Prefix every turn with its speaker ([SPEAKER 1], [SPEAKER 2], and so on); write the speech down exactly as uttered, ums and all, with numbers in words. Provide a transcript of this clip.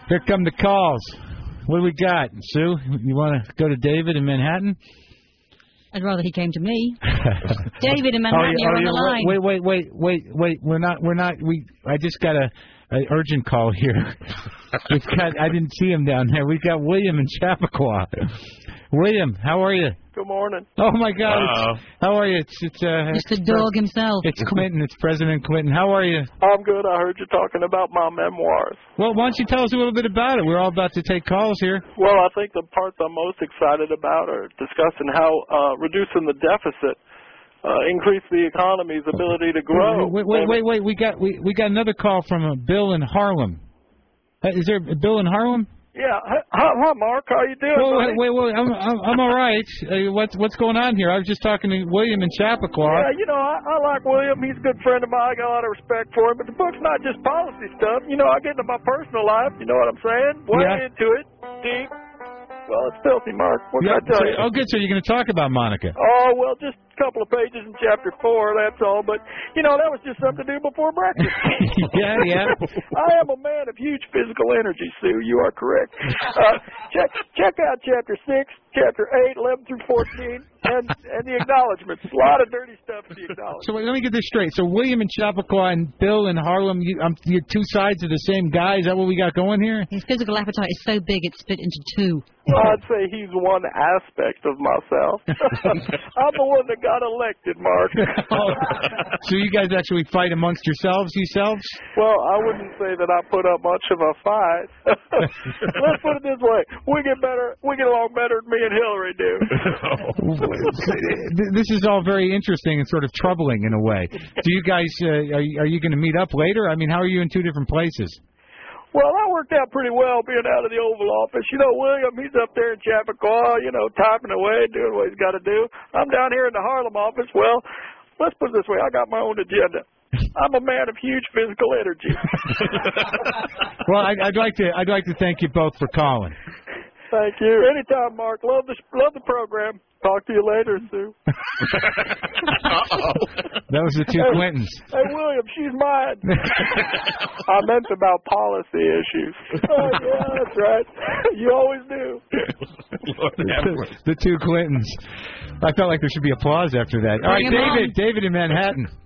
[SPEAKER 1] Here come the calls. What do we got, Sue? You want to go to David in Manhattan?
[SPEAKER 2] I'd rather he came to me. David in Manhattan,
[SPEAKER 1] oh, yeah,
[SPEAKER 2] you're
[SPEAKER 1] oh,
[SPEAKER 2] on
[SPEAKER 1] yeah,
[SPEAKER 2] the line.
[SPEAKER 1] Wait, wait, wait, wait, wait. We're not. We're not. We. I just got a, a urgent call here. We've got. I didn't see him down there. We've got William in Chappaqua. William, how are you?
[SPEAKER 3] Good morning.
[SPEAKER 1] Oh my God!
[SPEAKER 3] Wow.
[SPEAKER 1] It's, how are you? It's it's uh.
[SPEAKER 2] It's the dog himself.
[SPEAKER 1] It's Clinton. It's President Clinton. How are you?
[SPEAKER 3] I'm good. I heard you talking about my memoirs.
[SPEAKER 1] Well, why don't you tell us a little bit about it? We're all about to take calls here.
[SPEAKER 3] Well, I think the parts I'm most excited about are discussing how uh, reducing the deficit uh, increase the economy's ability to grow.
[SPEAKER 1] Wait, wait, wait, wait. We got we we got another call from a Bill in Harlem. Uh, is there a Bill in Harlem?
[SPEAKER 3] Yeah. Hi, hi, Mark. How you doing?
[SPEAKER 1] Wait,
[SPEAKER 3] buddy?
[SPEAKER 1] wait, wait, wait. I'm I'm, I'm all right. Uh, what's what's going on here? I was just talking to William in Chappaqua.
[SPEAKER 3] Yeah, you know, I, I like William. He's a good friend of mine. I got a lot of respect for him. But the book's not just policy stuff. You know, I get into my personal life. You know what I'm saying? Way
[SPEAKER 1] Yeah.
[SPEAKER 3] into it. Deep. Well, it's filthy, Mark. What
[SPEAKER 1] Yeah,
[SPEAKER 3] can I tell
[SPEAKER 1] so,
[SPEAKER 3] you?
[SPEAKER 1] oh, good. So you're going to talk about Monica?
[SPEAKER 3] Oh, well, just a couple of pages in chapter four, that's all. But, you know, that was just something to do before breakfast.
[SPEAKER 1] yeah, yeah.
[SPEAKER 3] I am a man of huge physical energy, Sue. You are correct. Uh, check check out chapter six, chapter eight, eleven through fourteen, and, and the acknowledgments. A lot of dirty stuff in the acknowledgments.
[SPEAKER 1] So wait, let me get this straight. So William in Chappaqua and Bill in Harlem, you, um, you're two sides of the same guy. Is that what we got going here?
[SPEAKER 2] His physical appetite is so big it's split into two.
[SPEAKER 3] Well, I'd say he's one aspect of myself. I'm the one that got elected, Mark.
[SPEAKER 1] Oh, so you guys actually fight amongst yourselves, yourselves?
[SPEAKER 3] Well, I wouldn't say that I put up much of a fight. Let's put it this way: we get better, we get along better than me and Hillary do.
[SPEAKER 1] This is all very interesting and sort of troubling in a way. Do you guys uh, are you, are you going to meet up later? I mean, how are you in two different places?
[SPEAKER 3] Well, that worked out pretty well being out of the Oval Office. You know, William, he's up there in Chappaqua, you know, typing away, doing what he's got to do. I'm down here in the Harlem office. Well, let's put it this way: I got my own agenda. I'm a man of huge physical energy.
[SPEAKER 1] Well, I'd, I'd like to I'd like to thank you both for calling.
[SPEAKER 3] Thank you. Anytime, Mark. Love the love the program. Talk to you later, Sue.
[SPEAKER 1] Uh-oh. That was the two
[SPEAKER 3] hey,
[SPEAKER 1] Clintons.
[SPEAKER 3] Hey, William, she's mine. I meant about policy issues. Oh, yeah, that's right. You always do.
[SPEAKER 1] the, the two Clintons. I felt like there should be applause after that. All right,
[SPEAKER 2] Bring him
[SPEAKER 1] David.
[SPEAKER 2] on.
[SPEAKER 1] David in Manhattan.